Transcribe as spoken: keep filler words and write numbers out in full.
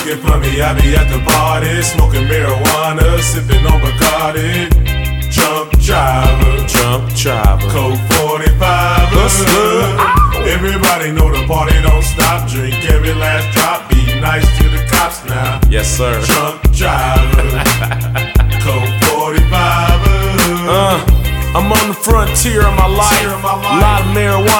looking for me, I be at the party, smoking marijuana, sipping on Bacardi. Drunk driver, drunk driver, Coke forty-five. Everybody know the party don't stop. Drink every last drop. Be nice to the cops now. Yes, sir. Drunk driver.